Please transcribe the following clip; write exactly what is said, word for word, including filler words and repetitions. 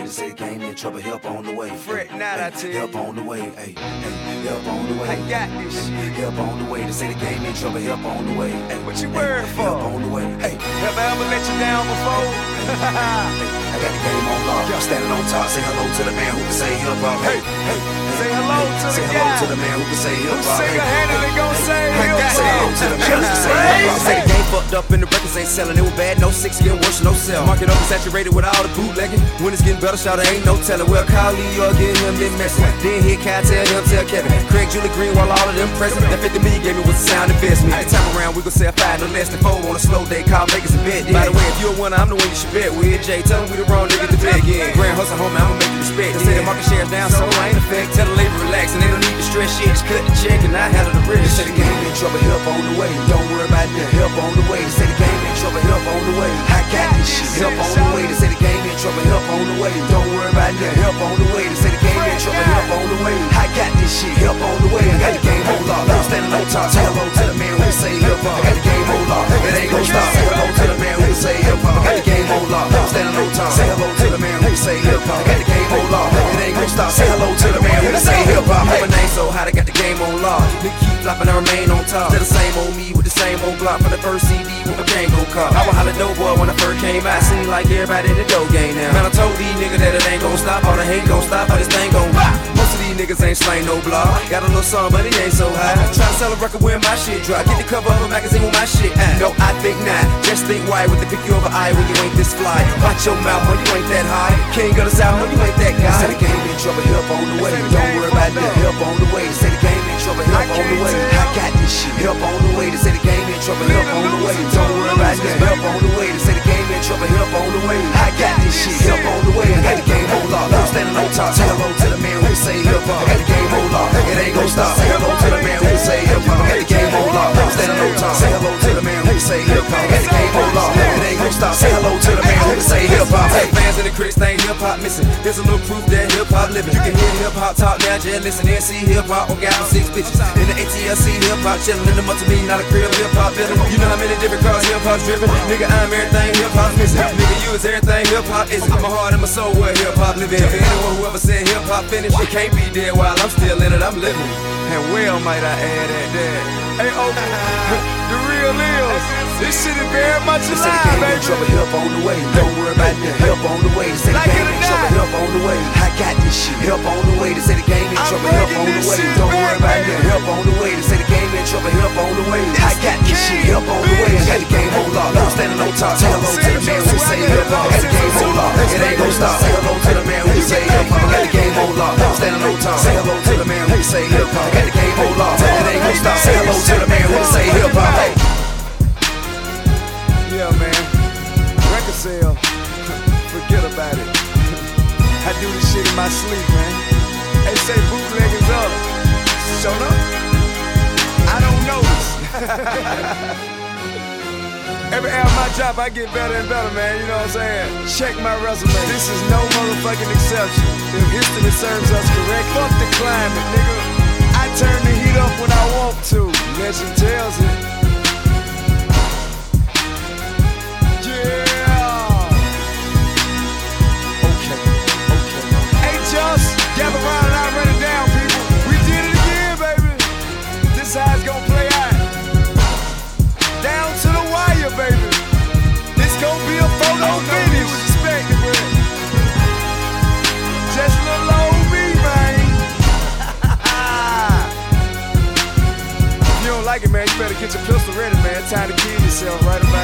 They say the game in trouble, help on the way. Fret not, I tell you. Help on the way, hey, hey, help on the way. I got this shit. Help on the way. They say the game in trouble, help on the way. Hey, what you hey, worried for? Help on the way, hey. Have I ever let you down before? I got the game on lock. I'm standing on top. Say hello to the man who can say hip hop. Hey, hey, say hello to the say guy. hello to the man who can say hip hop. Who single-handedly gon' say hip hop. Say hello to the man who can say hip hop. Say the game fucked up and the records ain't selling. It was bad, no six, getting worse, no sell. Market oversaturated with all the bootlegging. When it's getting better, shout, ain't no telling. Well, Kyle Lee or get him this message. Then hit Kai, tell him, tell Kevin. Craig, Julie Green, while all of them present. That fifty million gave me was a sound investment. Every time around, we gon' sell five, no less than four on a slow day. Call Vegas a bet. By the way, if you a winner, I'm the one you should bet with. Jay, tell him we the wrong nigga to bet again. Grand hustle, homie, I'ma make you respect. They say the market share's down, so I ain't affect. Tell the labor relax, and they don't need to stress shit. Just cut the check, and I handle the rest. They say the game in trouble, help on the way. Don't worry about that, help on the way. They say the game in trouble, help on the way. I got this shit, help on the way. They say the game in trouble, help on the way. Don't worry about that, help on the way. They say the game in trouble, help on the way. I got this shit, help on the way. I got the game on lock. I'm standing on top. Say hello to the man who say hip hop. I got the game on lock. It ain't gon' stop. Say hello to the man who say hip hop. I got the game on lock. I'm standing on top. Say hello to the man who say hip hop. I got the game on lock. It ain't gon' stop. Say hello to the man who say hip hop. My name so hot, I got the game on lock. Nigga keep flopping, I remain on top. Still the same old me with the same old block from the first C D with my Django car. I was holla dope boy when I first came out. Seemed like everybody in the dope game now. Man, I told these niggas that it ain't gon' stop. All the hate gon' stop, all this thing gon' rock. Most of these niggas ain't slain no block. Got a little song, but it ain't so high. Try to sell a record when my shit drop. Get the cover of a magazine with my shit at. No, I think not. Just think white with the pick you over eye when you ain't this fly. Watch your mouth when you ain't that high. King of the South when you ain't that guy. Say the game in trouble, help on the way. Don't worry about that, help on the way. Say the game in trouble, help on the way. I got this shit, help on the way. They say the game in trouble, help on the way. Don't worry about that, help on the way. They say the game in trouble, help on the way. I got this shit, help on the way. I got the game on lock. I'm standing on top. Say hello to the man who say hip hop. I got the game on lock. It ain't gon' stop. Say hello to the man who say hip hop. I got the game on lock. I'm standing on top. Say hello to the man who say hip hop. I got the game on lock. It ain't gon' stop. Say hello to the man who say hip hop. Hey, fans and the critics think hip hop missing. There's a little proof that hip hop living. You can hear hip hop talk now, just listen and see hip hop on got six bitches. In the A T L C hip hop chillin' in the multi-million dollar crib hip hop building. You know how many different cars hip hop's driven. Nigga, I'm everything hip hop's missing. Nigga, you is everything hip hop isn't. My heart and my soul where hip hop living. For anyone who ever said hip hop finished, it can't be dead while I'm still in it. I'm living. And well might I add at that. Hey, oh, the real is. This shit is very much alive, say the game baby. in trouble, help on the way. Don't worry about that, help on the way. Say the Like game it or in trouble, not. help on the way. I got this shit, help on the way. They say the game in I'm trouble, help on the bringing way. this shit Don't back, worry about baby. that, help on the way. They say the game in trouble, help on the way. I got this shit, help on the way. I got the game on lock. I'm standing on top. Say hello to the man who say hip hop. I got the game on lock. It ain't gon' stop. Say hello to the man who say hip hop. I got the game on lock. I'm standing on top. Say hello to the man who say hip hop. I got the game on lock. It ain't gon' stop. Say hello to the man who say hip hop. Hey. Yeah, man. Record sale. Forget about it. I do this shit in my sleep, man. They say bootlegging's up. Shut up. I don't notice. Every hour my job, I get better and better, man. You know what I'm saying? Check my resume. This is no motherfucking exception. If history serves us correct, fuck the climate, nigga. I turn the heat up when I want to. Legend tells it. Gather around and I run it down, people. We did it again, baby. This how it's gonna play out. Down to the wire, baby. This gonna be a photo finish. Respect it, man. Just little old me, man. If you don't like it, man, you better get your pistol ready, man. Time to kill yourself right about